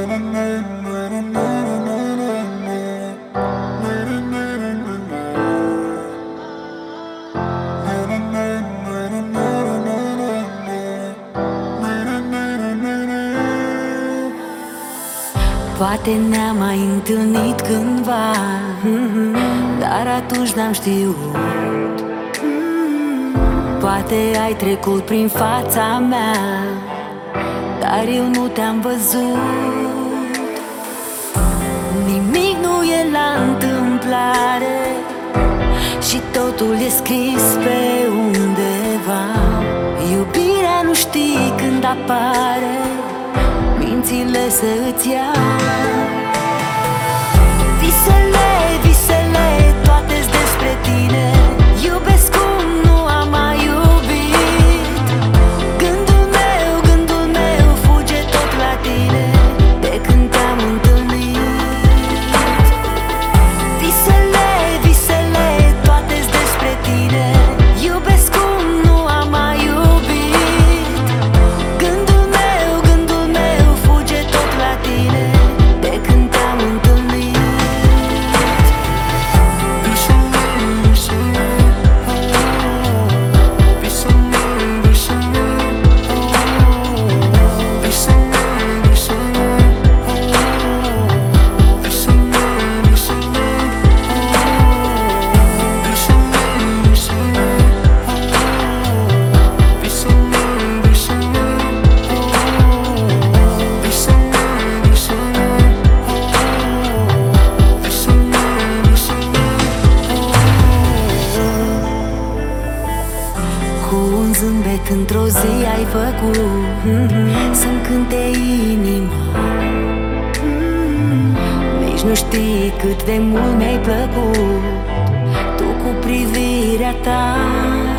Poate ne-am mai întâlnit cândva, dar atunci n-am știut. Poate ai trecut prin fața mea, dar eu nu te-am văzut. Nimic nu e la întâmplare și totul e scris pe undeva. Iubirea nu știi când apare, mințile să îți ia. Visele, visele, toate-s despre tine. Iubesc cum nu am mai iubit. Gândul meu fuge tot la tine de când te-am întâlnit. Visele, visele, toate-s despre tine. Iubesc cum nu am mai iubit. Gândul meu fuge tot la tine de când te-am întâlnit. Cu un zâmbet într-o zi ai făcut să-mi cânte inima. Nici nu știi cât de mult mi-ai plăcut tu cu privirea ta.